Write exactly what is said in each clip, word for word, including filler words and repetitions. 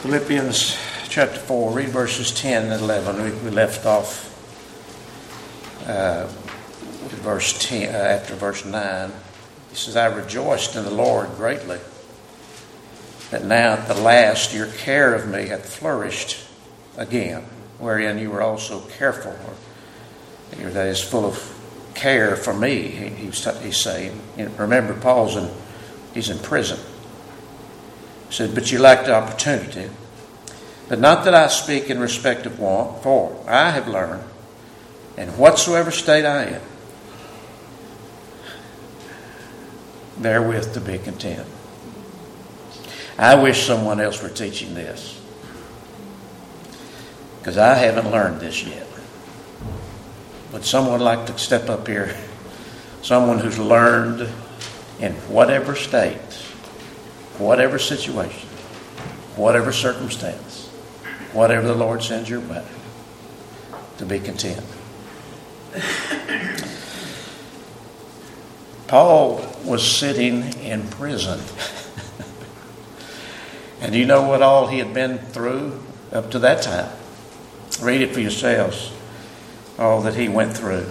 Philippians chapter four, read verses ten and eleven. We, we left off uh, with verse ten, uh, after verse nine. He says, I rejoiced in the Lord greatly, that now at the last your care of me hath flourished again, wherein you were also careful. Or, that is full of care for me, he, he's, he's saying. You know, remember, Paul's in, he's in prison. He said, but you lacked opportunity. But not that I speak in respect of want, for I have learned, in whatsoever state I am, therewith to be content. I wish someone else were teaching this, because I haven't learned this yet. Would someone like to step up here? Someone who's learned in whatever state, whatever situation, whatever circumstance, whatever the Lord sends your way, to be content. Paul was sitting in prison. And you know what all he had been through up to that time? Read it for yourselves. All that he went through.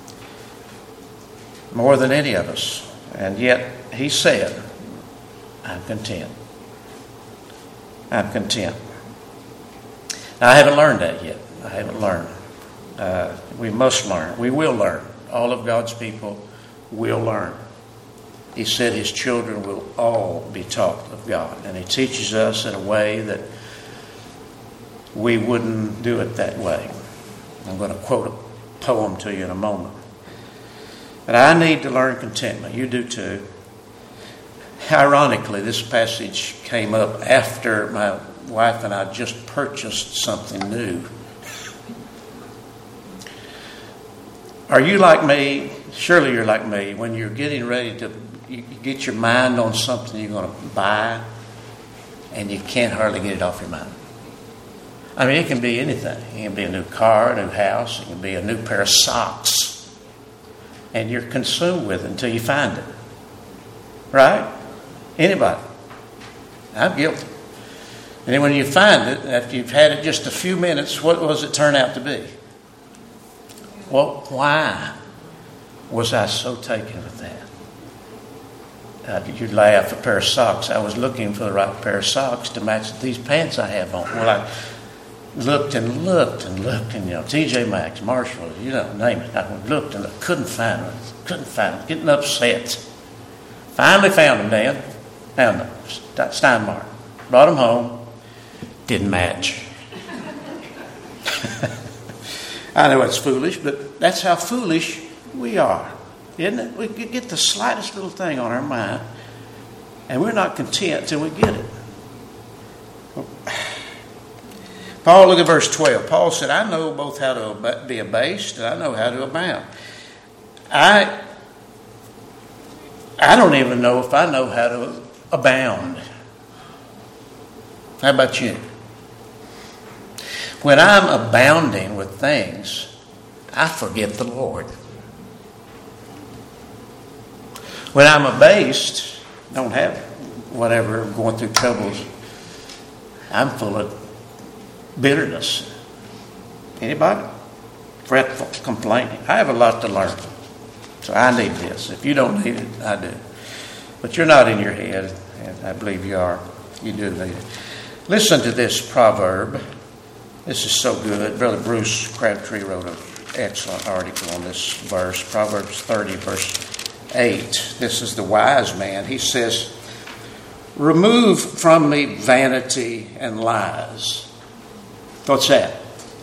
More than any of us. And yet he said, I'm content. I'm content. Now, I haven't learned that yet. I haven't learned. Uh, we must learn. We will learn. All of God's people will learn. He said his children will all be taught of God. And he teaches us in a way that we wouldn't do it that way. I'm going to quote a poem to you in a moment. But I need to learn contentment. You do too. Ironically, this passage came up after my wife and I just purchased something new. Are you like me? Surely you're like me. When you're getting ready to you get your mind on something you're going to buy, and you can't hardly get it off your mind. I mean, it can be anything. It can be a new car, a new house. It can be a new pair of socks. And you're consumed with it until you find it. Right? Anybody? I'm guilty. And then when you find it, after you've had it just a few minutes, what does it turn out to be? Well, why was I so taken with that? Uh, you'd laugh, a pair of socks. I was looking for the right pair of socks to match these pants I have on. Well, I looked and looked and looked, and you know, T J Maxx, Marshall, you know, name it. I looked and I couldn't find them. Couldn't find them. Getting upset. Finally found them, Dan. Found them. Steinmart. Brought them home. Didn't match. I know it's foolish, but that's how foolish we are, isn't it? We get the slightest little thing on our mind, and we're not content till we get it. Paul, look at verse twelve. Paul said, I know both how to be abased and I know how to abound. I, I don't even know if I know how to abound. How about you? When I'm abounding with things, I forget the Lord. When I'm abased, don't have whatever, going through troubles, I'm full of bitterness. Anybody? Fretful, complaining. I have a lot to learn. So I need this. If you don't need it, I do. But you're not in your head, and I believe you are. You do need it. Listen to this proverb. This is so good. Brother Bruce Crabtree wrote an excellent article on this verse. Proverbs thirty, verse eight. This is the wise man. He says, remove from me vanity and lies. What's that?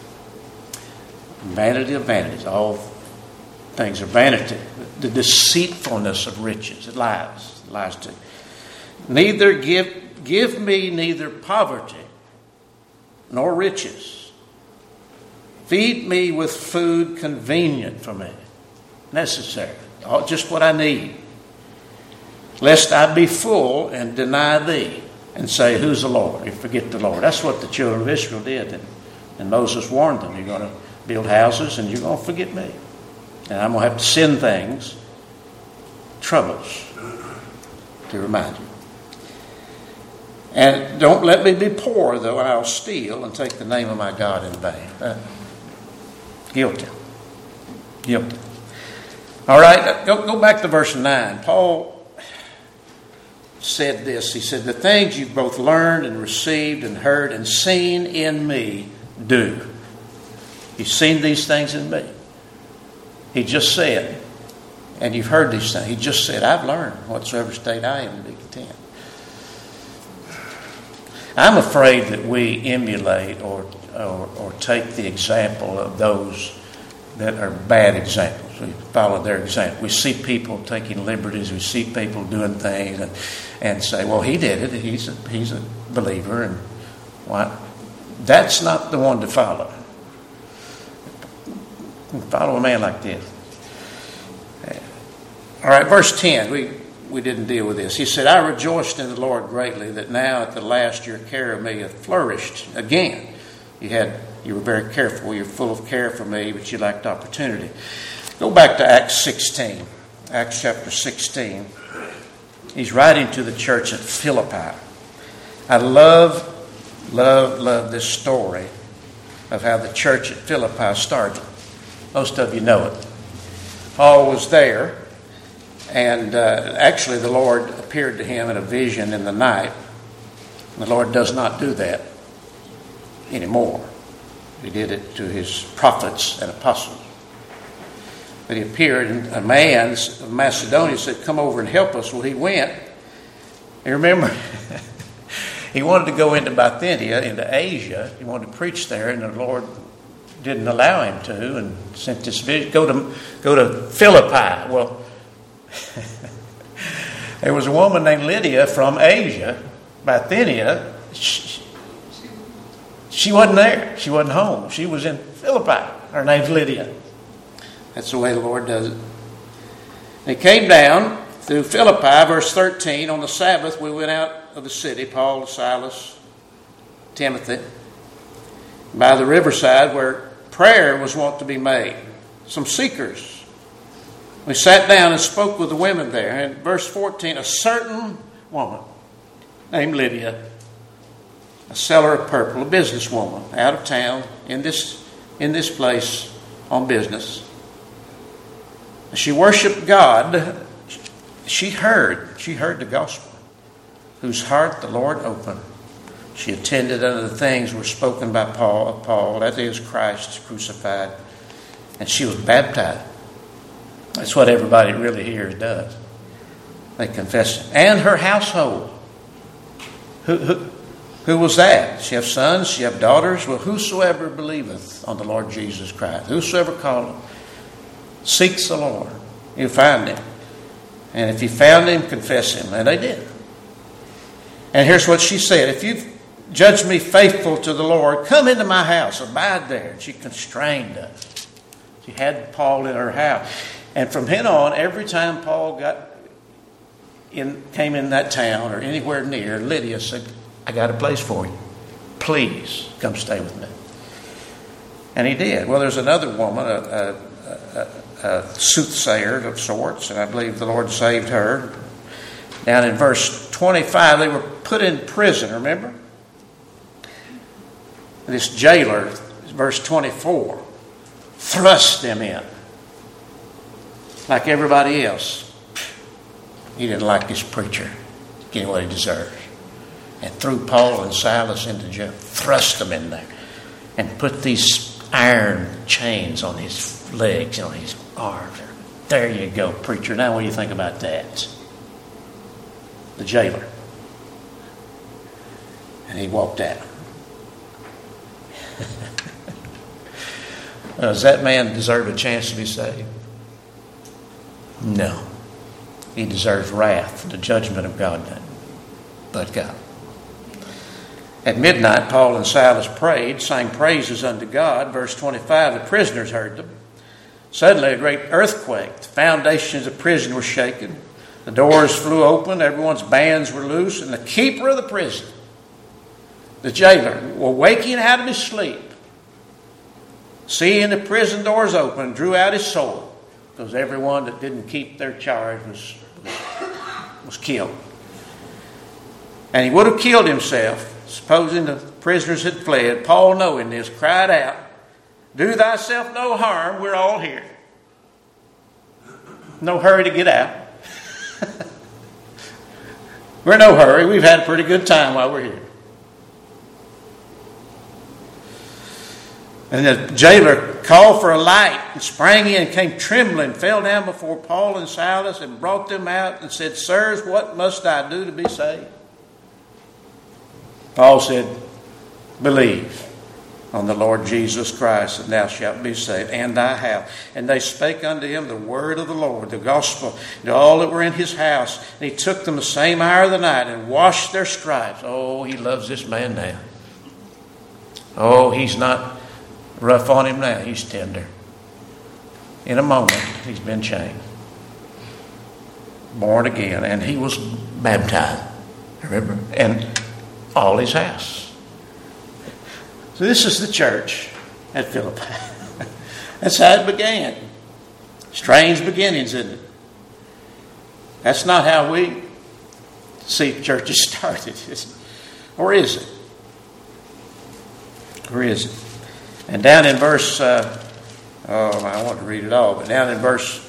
Vanity of vanities. All things are vanity. The deceitfulness of riches. It lies. It lies to you. Neither give, give me neither poverty nor riches. Feed me with food convenient for me. Necessary. All, just what I need. Lest I be full and deny thee and say, who's the Lord? You forget the Lord. That's what the children of Israel did. And, and Moses warned them, you're going to build houses and you're going to forget me. And I'm going to have to send things, troubles, to remind you. And don't let me be poor, though I'll steal and take the name of my God in vain. Uh, guilty. Guilty. All right, go, go back to verse nine. Paul said this. He said, the things you've both learned and received and heard and seen in me, do. You've seen these things in me. He just said, and you've heard these things. He just said, I've learned whatsoever state I am to be content. I'm afraid that we emulate or, or or take the example of those that are bad examples. We follow their example. We see people taking liberties. We see people doing things and, and say, well, he did it. He's a, he's a believer. And why? That's not the one to follow. Follow a man like this. All right, verse ten. We, we didn't deal with this. He said, I rejoiced in the Lord greatly that now at the last your care of me hath flourished again. You had you were very careful. You're full of care for me, but you lacked opportunity. Go back to Acts sixteen. Acts chapter sixteen. He's writing to the church at Philippi. I love, love, love this story of how the church at Philippi started. Most of you know it. Paul was there, and uh, actually the Lord appeared to him in a vision in the night. The Lord does not do that anymore. He did it to his prophets and apostles. But he appeared, and a man of Macedonia said, come over and help us. Well, he went. You remember, he wanted to go into Bithynia, into Asia. He wanted to preach there, and the Lord didn't allow him to, and sent this vision. Go to, go to Philippi. Well, there was a woman named Lydia from Asia, Bithynia. She, she wasn't there. She wasn't home. She was in Philippi. Her name's Lydia. That's the way the Lord does it. And he came down through Philippi, verse thirteen. On the Sabbath, we went out of the city, Paul, Silas, Timothy, by the riverside where prayer was wont to be made. Some seekers. We sat down and spoke with the women there. And verse fourteen, a certain woman named Lydia, a seller of purple, a businesswoman out of town in this in this place on business. She worshiped God. She heard, she heard the gospel, whose heart the Lord opened. She attended unto the things were spoken by Paul, of Paul, that is Christ crucified, and she was baptized. That's what everybody really hears does. They confess it. And her household. Who, who, who was that? She have sons, she have daughters. Well, whosoever believeth on the Lord Jesus Christ, whosoever calleth, seeks the Lord, you'll find him. And if you found him, confess him. And they did. And here's what she said. If you've judged me faithful to the Lord, come into my house, abide there. And she constrained us. She had Paul in her house. And from then on, every time Paul got in, came in that town or anywhere near, Lydia said, I got a place for you. Please come stay with me. And he did. Well, there's another woman, a, a, a, a soothsayer of sorts, and I believe the Lord saved her. Down in verse twenty-five, they were put in prison, remember? This jailer, verse twenty-four, thrust them in. Like everybody else. He didn't like this preacher getting what he deserves. And threw Paul and Silas into jail, thrust them in there, and put these iron chains on his legs, on his arms. There you go, preacher. Now what do you think about that? The jailer. And he walked out. Does that man deserve a chance to be saved? No. He deserves wrath, the judgment of God, but God. At midnight, Paul and Silas prayed, sang praises unto God. Verse twenty-five, the prisoners heard them. Suddenly a great earthquake. The foundations of the prison were shaken. The doors flew open. Everyone's bands were loose. And the keeper of the prison, the jailer, were waking out of his sleep, seeing the prison doors open, drew out his sword, because everyone that didn't keep their charge was, was, was killed. And he would have killed himself, supposing the prisoners had fled. Paul, knowing this, cried out, "Do thyself no harm, we're all here." No hurry to get out. We're in no hurry. We've had a pretty good time while we're here. And the jailer called for a light and sprang in and came trembling, fell down before Paul and Silas and brought them out and said, "Sirs, what must I do to be saved?" Paul said, "Believe on the Lord Jesus Christ, and thou shalt be saved, and thy house." And they spake unto him the word of the Lord, the gospel, to all that were in his house. And he took them the same hour of the night and washed their stripes. Oh, he loves this man now. Oh, he's not rough on him now. He's tender. In a moment, he's been changed. Born again. And he was baptized. Remember? And all his house. So this is the church at Philippi. That's how it began. Strange beginnings, isn't it? That's not how we see churches started, is it? Or is it? Or is it? And down in verse, uh, oh, I want to read it all, but down in verse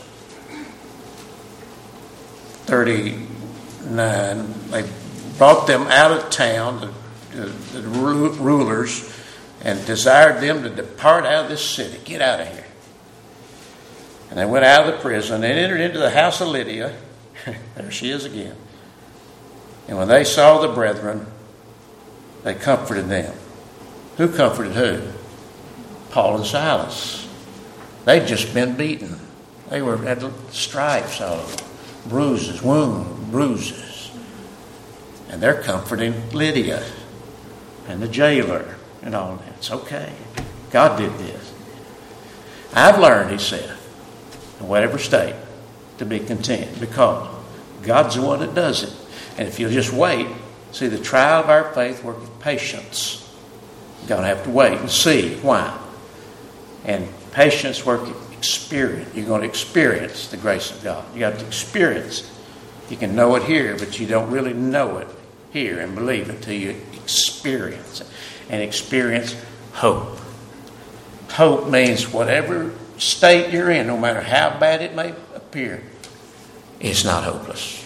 thirty-nine, they brought them out of town, the, the, the rulers, and desired them to depart out of this city. Get out of here. And they went out of the prison and entered into the house of Lydia. There she is again. And when they saw the brethren, they comforted them. Who comforted who? Paul and Silas. They'd just been beaten. They were had stripes all over, bruises, wounds, bruises. And they're comforting Lydia and the jailer and all that. It's okay. God did this. I've learned, he said, in whatever state, to be content, because God's the one that does it. And if you'll just wait, see, the trial of our faith worketh patience. You're going to have to wait and see why. And patience worketh experience. You're going to experience the grace of God. You have to experience it. You can know it here, but you don't really know it here and believe it until you experience it. And experience hope. Hope means whatever state you're in, no matter how bad it may appear, it's not hopeless.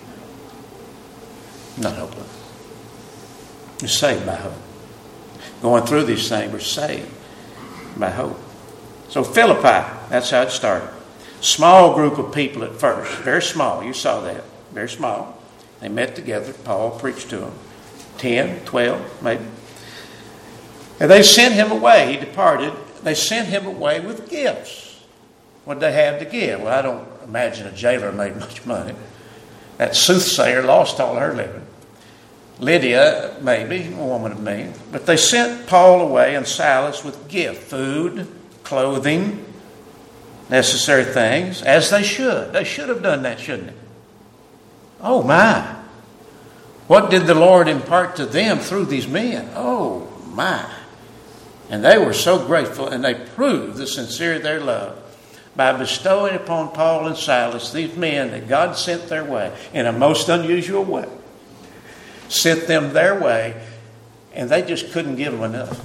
Not hopeless. You're saved by hope. Going through these things, we're saved by hope. So Philippi, that's how it started. Small group of people at first. Very small. You saw that. Very small. They met together. Paul preached to them. Ten, twelve, maybe. And they sent him away. He departed. They sent him away with gifts. What did they have to give? Well, I don't imagine a jailer made much money. That soothsayer lost all her living. Lydia, maybe, a woman of means. But they sent Paul away and Silas with gift, food, clothing, necessary things, as they should. They should have done that, shouldn't they? Oh, my. What did the Lord impart to them through these men? Oh, my. And they were so grateful, and they proved the sincerity of their love by bestowing upon Paul and Silas, these men that God sent their way in a most unusual way. Sent them their way, and they just couldn't give them enough.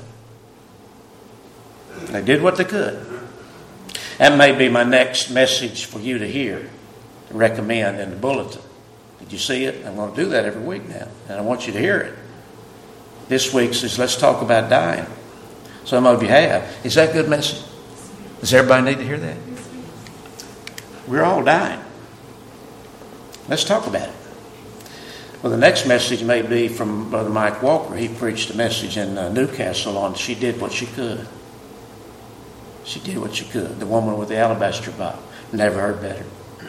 They did what they could. That may be my next message for you to hear, to recommend in the bulletin. Did you see it? I'm going to do that every week now, and I want you to hear it. This week's is Let's Talk About Dying. Some of you have. Is that a good message? Does everybody need to hear that? We're all dying. Let's talk about it. Well, the next message may be from Brother Mike Walker. He preached a message in uh, Newcastle on She Did What She Could. She did what she could. The woman with the alabaster box. Never heard better.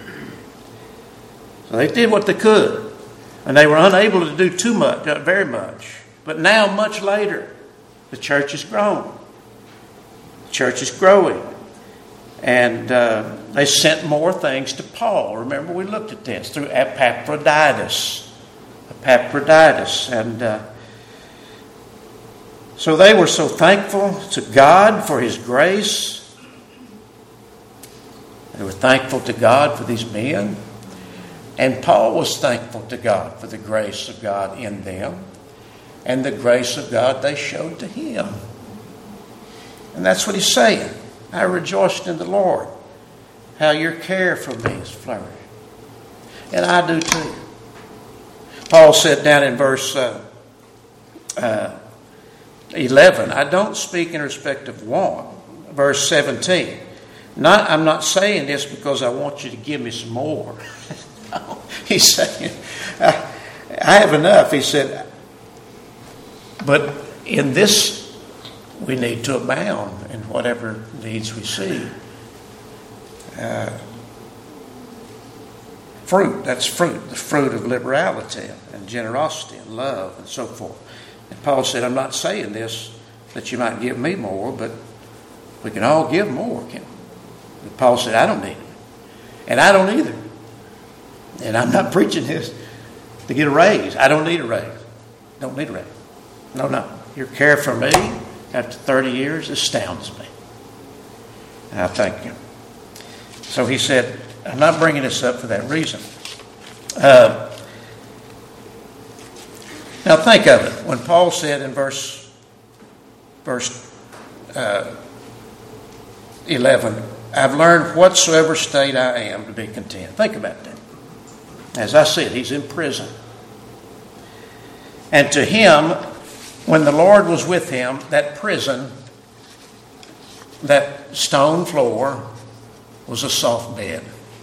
So they did what they could. And they were unable to do too much, uh, very much. But now, much later, the church has grown. The church is growing. And uh, they sent more things to Paul. Remember, we looked at this through Epaphroditus. Epaphroditus. And uh, so they were so thankful to God for His grace. They were thankful to God for these men. And Paul was thankful to God for the grace of God in them and the grace of God they showed to him. And that's what he's saying. I rejoiced in the Lord, how your care for me has flourished. And I do too. Paul said down in verse uh, uh, eleven, I don't speak in respect of want. Verse seventeen, not, I'm not saying this because I want you to give me some more. No, he's saying, I, I have enough. He said, but in this, we need to abound in whatever needs we see. Uh, fruit, that's fruit, the fruit of liberality and generosity and love and so forth. And Paul said, I'm not saying this that you might give me more, but we can all give more. Can we? And Paul said, I don't need it. And I don't either. And I'm not preaching this to get a raise. I don't need a raise. Don't need a raise. No, no. Your care for me after thirty years astounds me. And I thank you. So he said, I'm not bringing this up for that reason. Uh, now think of it. When Paul said in verse, verse uh, eleven, I've learned whatsoever state I am to be content. Think about that. As I said, he's in prison. And to him, when the Lord was with him, that prison, that stone floor, was a soft bed.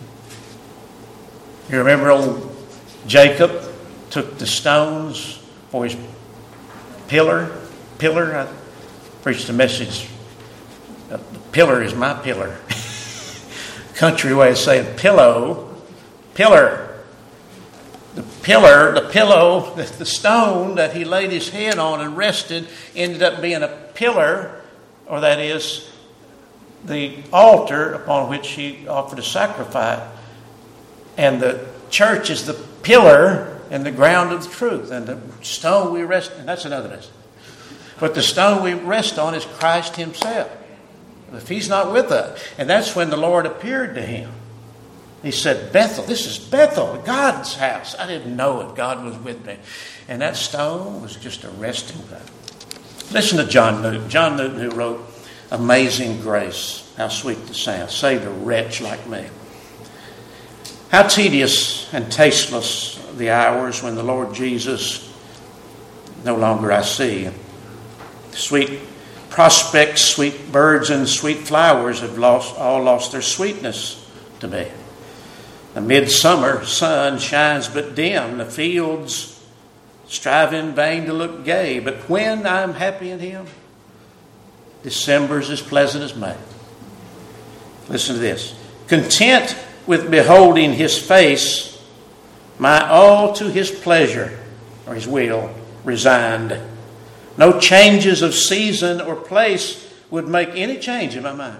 You remember old Jacob took the stones for his pillar? Pillar? I preached a message. The pillar is my pillar. Country way of saying pillow. Pillar. The pillar, the pillow, the, the stone that he laid his head on and rested ended up being a pillar, or that is, the altar upon which he offered a sacrifice. And the church is the pillar and the ground of the truth. And the stone we rest, and that's another lesson. But the stone we rest on is Christ himself. If he's not with us. And that's when the Lord appeared to him. He said, Bethel, this is Bethel, God's house. I didn't know it. God was with me. And that stone was just a resting place. Listen to John Newton. John Newton, who wrote Amazing Grace. How sweet the sound. Saved a wretch like me. How tedious and tasteless the hours when the Lord Jesus no longer I see. Sweet prospects, sweet birds, and sweet flowers have lost all lost their sweetness to me. The midsummer sun shines but dim. The fields strive in vain to look gay. But when I'm happy in him, December's as pleasant as May. Listen to this. Content with beholding his face, my all to his pleasure or his will resigned. No changes of season or place would make any change in my mind.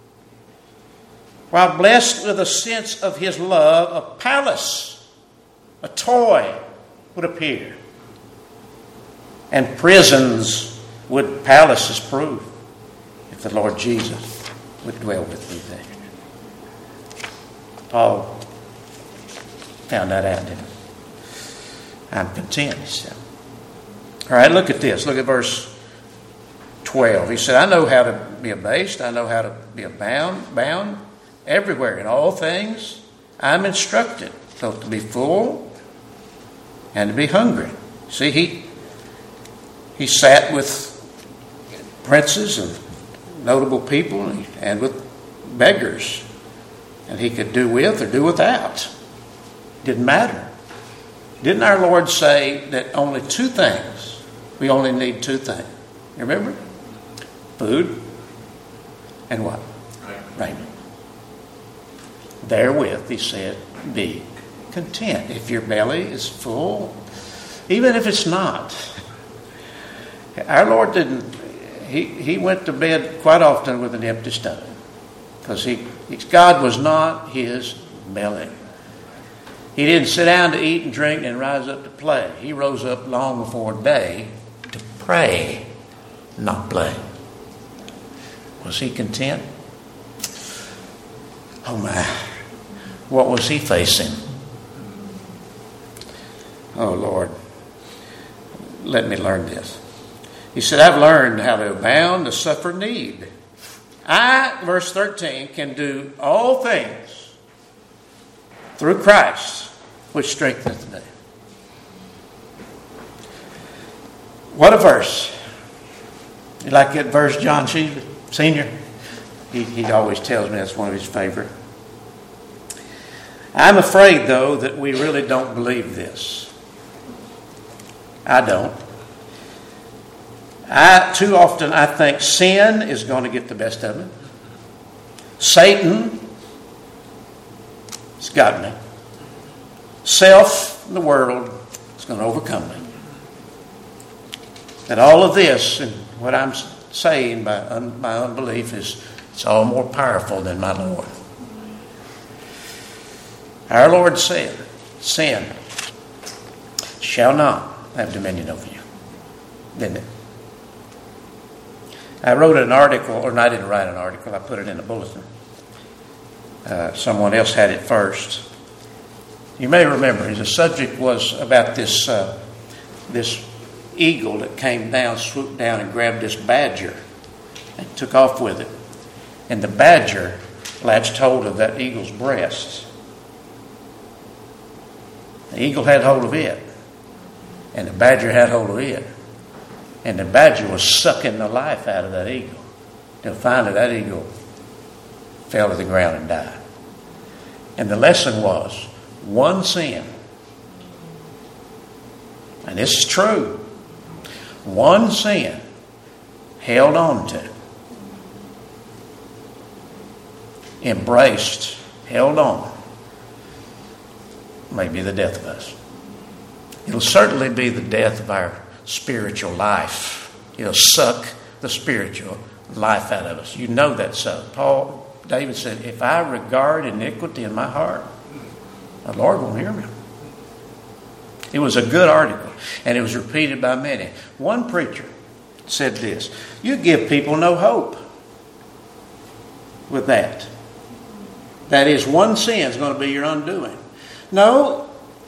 While blessed with a sense of his love, a palace, a toy would appear. And prisons would palaces prove if the Lord Jesus would dwell with me there. Paul found that out, didn't he? I'm content, he said. All right, look at this. Look at verse twelve. He said, I know how to be abased. I know how to be abound, bound. Everywhere, in all things, I'm instructed both to be full and to be hungry. See, he he sat with princes and notable people and with beggars. And he could do with or do without. Didn't matter. Didn't our Lord say that only two things, we only need two things? You remember? Food and what? Raiment. Therewith, he said, be content. If your belly is full, even if it's not. Our Lord didn't, he, he went to bed quite often with an empty stomach. Because he, God was not his belly. He didn't sit down to eat and drink and rise up to play. He rose up long before day to pray, not play. Was he content? Oh my. What was he facing? Oh, Lord, let me learn this. He said, I've learned how to abound, to suffer need. I, verse thirteen, can do all things through Christ, which strengtheneth me. What a verse. You like that verse, John Senior? He, he always tells me that's one of his favorite. I'm afraid, though, that we really don't believe this. I don't. I too often I think sin is going to get the best of me. Satan has got me. Self, the world, is going to overcome me. And all of this, and what I'm saying by un, my unbelief, is it's all more powerful than my Lord. Our Lord said, sin shall not have dominion over you. Didn't it? I wrote an article, or no, I didn't write an article, I put it in a bulletin. Uh, someone else had it first. You may remember, the subject was about this uh, this eagle that came down, swooped down and grabbed this badger and took off with it. And the badger latched hold of that eagle's breast. The eagle had hold of it, and the badger had hold of it. And the badger was sucking the life out of that eagle. Till finally that eagle fell to the ground and died. And the lesson was, one sin, and this is true, one sin held on to, embraced, held on, may be the death of us. It'll certainly be the death of our spiritual life. It'll suck the spiritual life out of us. You know that's so. Paul, David said, if I regard iniquity in my heart, the Lord won't hear me. It was a good article, and it was repeated by many. One preacher said this, you give people no hope with that. That is, one sin is going to be your undoing. No,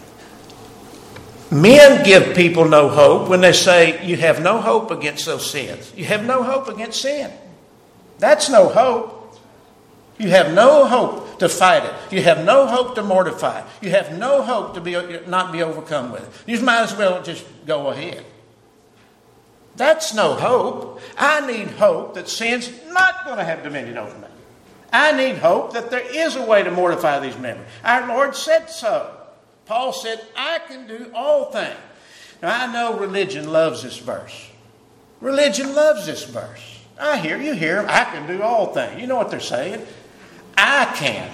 men give people no hope when they say you have no hope against those sins. You have no hope against sin. That's no hope. You have no hope to fight it. You have no hope to mortify it. You have no hope to be not be overcome with it. You might as well just go ahead. That's no hope. I need hope that sin's not going to have dominion over me. I need hope that there is a way to mortify these members. Our Lord said so. Paul said, I can do all things. Now, I know religion loves this verse. Religion loves this verse. I hear, you hear them, I can do all things. You know what they're saying? I can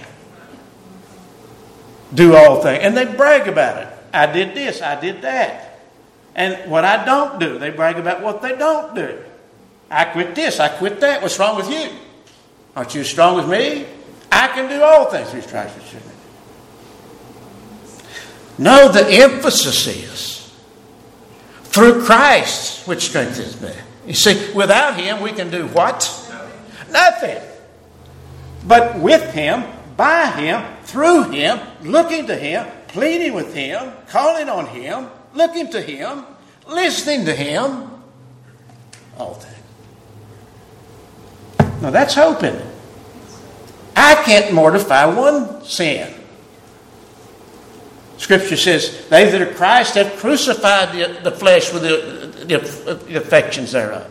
do all things. And they brag about it. I did this, I did that. And what I don't do, they brag about what they don't do. I quit this, I quit that. What's wrong with you? Aren't you as strong as me? I can do all things through Christ which strengthens me. No, the emphasis is through Christ which strengthens me. You see, without Him we can do what? Nothing. But with Him, by Him, through Him, looking to Him, pleading with Him, calling on Him, looking to Him, listening to Him, all things. Now that's hope, isn't it? I can't mortify one sin. Scripture says, they that are Christ have crucified the, the flesh with the, the, the affections thereof.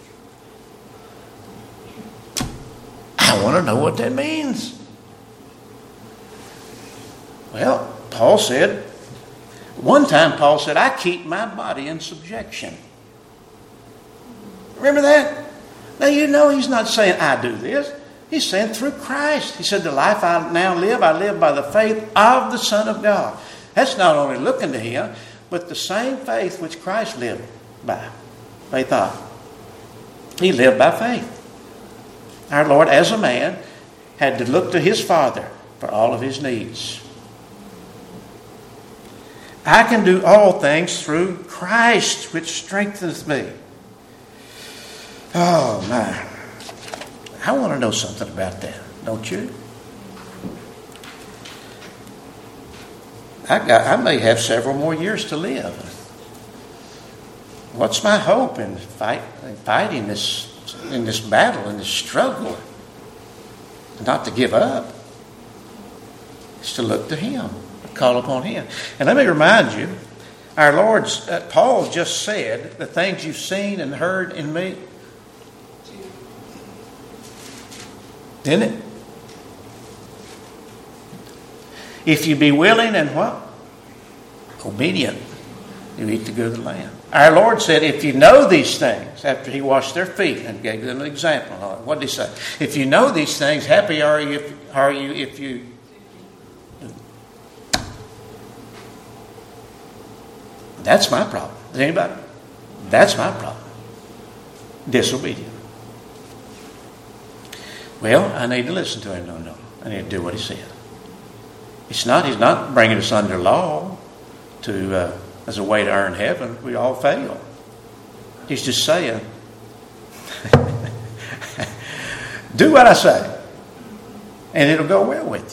I want to know what that means. Well, Paul said, one time Paul said, I keep my body in subjection. Remember that? Now you know he's not saying I do this. He's saying through Christ. He said, the life I now live, I live by the faith of the Son of God. That's not only looking to Him, but the same faith which Christ lived by. Faith of. He lived by faith. Our Lord, as a man, had to look to His Father for all of His needs. I can do all things through Christ, which strengthens me. Oh, my. I want to know something about that, don't you? I, got, I may have several more years to live. What's my hope in, fight, in fighting this, in this battle, in this struggle? Not to give up. It's to look to Him, call upon Him. And let me remind you, our Lord's, uh, Paul just said, the things you've seen and heard in me. Didn't it? If you be willing and what? Obedient, you eat the good of the land. Our Lord said, if you know these things, after He washed their feet and gave them an example, what did He say? If you know these things, happy are you if, are you if you... That's my problem. Is anybody? That's my problem. Disobedient. Well, I need to listen to Him. No, no. I need to do what He said. It's not, He's not bringing us under law to uh, as a way to earn heaven. We all fail. He's just saying, do what I say, and it'll go well with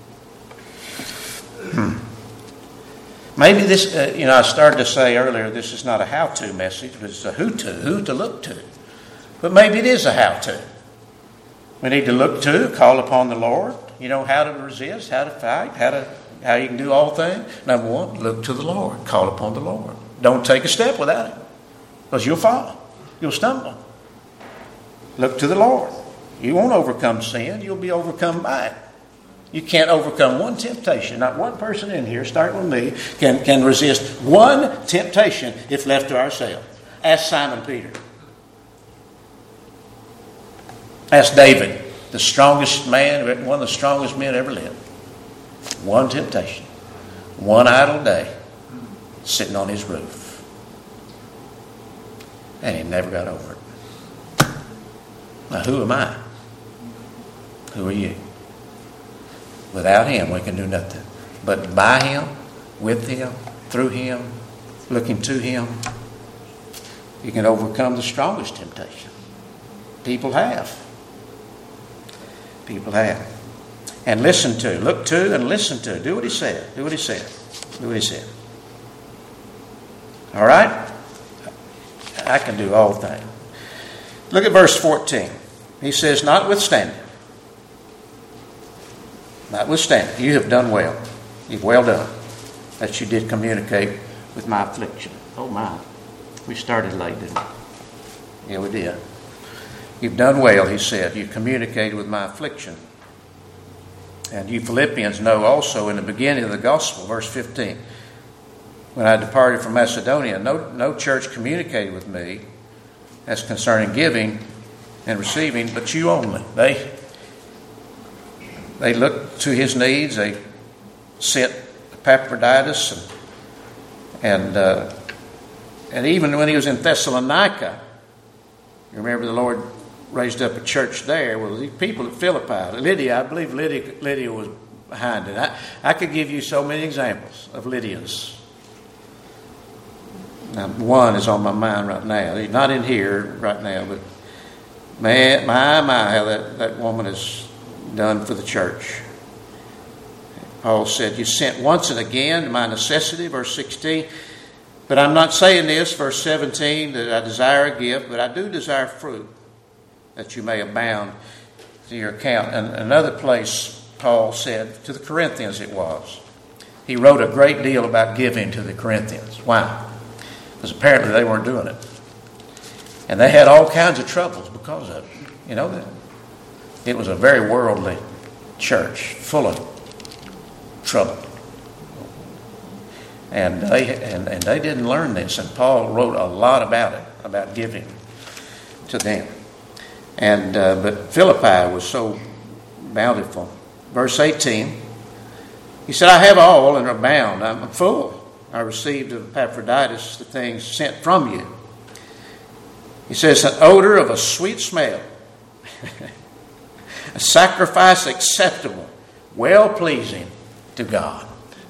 you. Hmm. Maybe this, uh, you know, I started to say earlier, this is not a how-to message, but it's a who-to, who to look to. But maybe it is a how-to. We need to look to, call upon the Lord. You know how to resist, how to fight, how to how you can do all things. Number one, look to the Lord. Call upon the Lord. Don't take a step without Him, because you'll fall. You'll stumble. Look to the Lord. You won't overcome sin. You'll be overcome by it. You can't overcome one temptation. Not one person in here, starting with me, can, can resist one temptation if left to ourselves. Ask Simon Peter. Ask David, the strongest man, one of the strongest men ever lived. One temptation. One idle day. Sitting on his roof. And he never got over it. Now who am I? Who are you? Without Him, we can do nothing. But by Him, with Him, through Him, looking to Him, you can overcome the strongest temptation. People have. People have. And listen to, look to and listen to. Do what He said. Do what He said. Do what He said. All right? I can do all things. Look at verse fourteen. He says, notwithstanding. Notwithstanding, you have done well. You've well done that you did communicate with my affliction. Oh my. We started late, didn't we? Yeah, we did. You've done well, he said. You communicated with my affliction. And you Philippians know also in the beginning of the gospel, verse fifteen, when I departed from Macedonia, no, no church communicated with me as concerning giving and receiving, but you only. They They looked to his needs. They sent Epaphroditus, and and, uh, and even when he was in Thessalonica, you remember the Lord raised up a church there. Well, the people at Philippi, Lydia, I believe Lydia, Lydia was behind it. I, I could give you so many examples of Lydias. Now, one is on my mind right now. He's not in here right now, but man, my, my, how that, that woman is done for the church. Paul said, you sent once and again to my necessity, verse sixteen. But I'm not saying this, verse seventeen, that I desire a gift, but I do desire fruit, that you may abound to your account. And another place, Paul said, to the Corinthians it was. He wrote a great deal about giving to the Corinthians. Why? Because apparently they weren't doing it. And they had all kinds of troubles because of it. You know that? It was a very worldly church, full of trouble. And they and, and they didn't learn this. And Paul wrote a lot about it, about giving to them. And uh, but Philippi was so bountiful. Verse eighteen, he said, I have all and abound. I'm full. I received of Epaphroditus the things sent from you. He says, an odor of a sweet smell. A sacrifice acceptable, well-pleasing to God.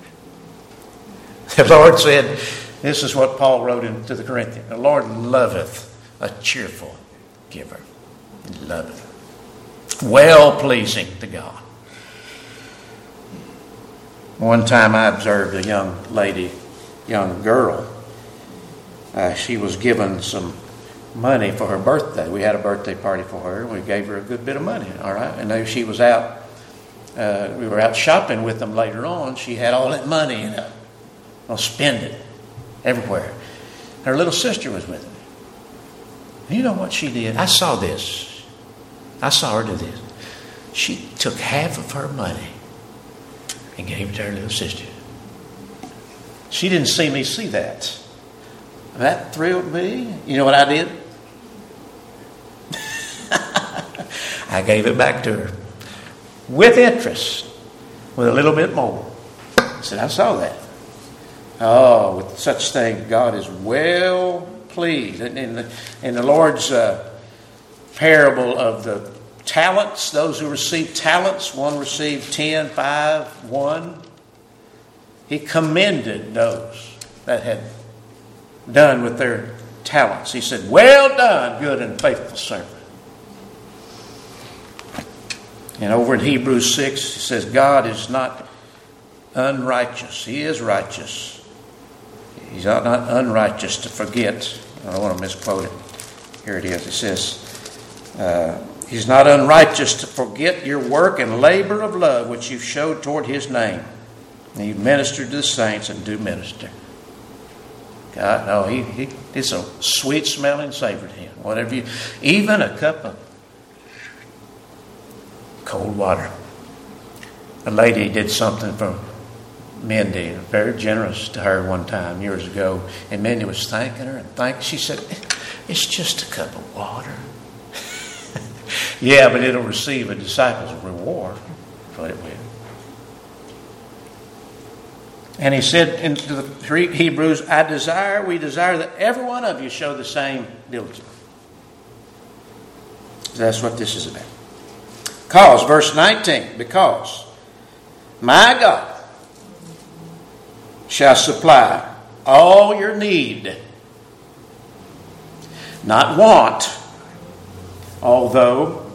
The Lord said, this is what Paul wrote into the Corinthians. The Lord loveth a cheerful giver. He loveth. Well-pleasing to God. One time I observed a young lady, young girl. Uh, she was given some money for her birthday. We had a birthday party for her. We gave her a good bit of money, all right? And then she was out, uh, we were out shopping with them later on. She had all that money and uh, I'll spend it everywhere. Her little sister was with her. You know what she did? I saw this. I saw her do this. She took half of her money and gave it to her little sister. She didn't see me see that. That thrilled me. You know what I did? I gave it back to her with interest, with a little bit more. I said, I saw that. Oh, with such things, God is well pleased. In the, in the Lord's uh, parable of the talents, those who received talents, one received ten, five, one. He commended those that had done with their talents. He said, well done, good and faithful servant. And over in Hebrews six, he says, God is not unrighteous. He is righteous. He's not unrighteous to forget. I don't want to misquote it. Here it is. It says, uh, He's not unrighteous to forget your work and labor of love which you showed toward His name. And you ministered to the saints and do minister. God, no, he, he, it's a sweet smelling savor to Him. Whatever you, even a cup of cold water. A lady did something for Mindy, very generous to her one time years ago, and Mindy was thanking her and thanking. She said, "It's just a cup of water." Yeah, but it'll receive a disciple's reward. That's what it will. And he said in the three Hebrews, I desire, we desire that every one of you show the same diligence. That's what this is about. Because, verse nineteen, because my God shall supply all your need, not want, although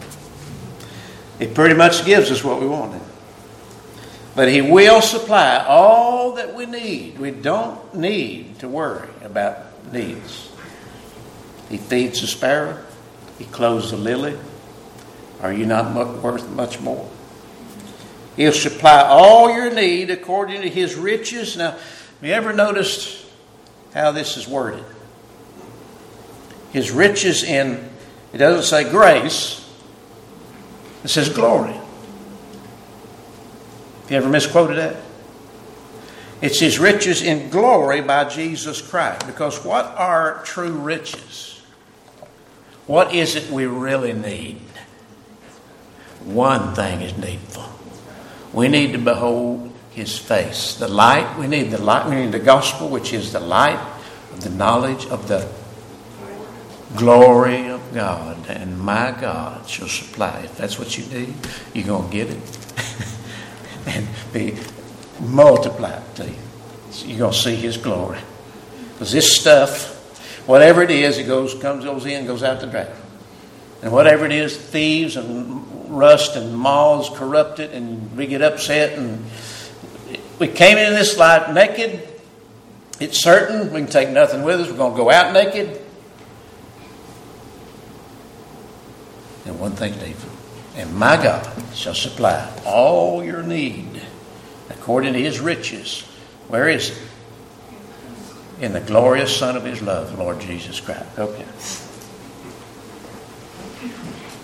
it pretty much gives us what we wanted. But He will supply all that we need. We don't need to worry about needs. He feeds the sparrow. He clothes the lily. Are you not worth much more? He'll supply all your need according to His riches. Now, have you ever noticed how this is worded? His riches in, it doesn't say grace. It says glory. Have you ever misquoted that? It's His riches in glory by Jesus Christ. Because what are true riches? What is it we really need? One thing is needful. We need to behold His face. The light, we need the light, we need the gospel, which is the light of the knowledge of the glory of God. And my God shall supply. If that's what you need, you're going to get it. And be multiplied to you. You're going to see His glory. Because this stuff, whatever it is, it goes, comes, goes in, goes out the drain. And whatever it is, thieves and rust and moths corrupt it, and we get upset. And we came into this life naked. It's certain we can take nothing with us. We're going to go out naked. And one thing's needful. And my God shall supply all your need according to His riches. Where is it? In the glorious Son of His love, the Lord Jesus Christ. Okay.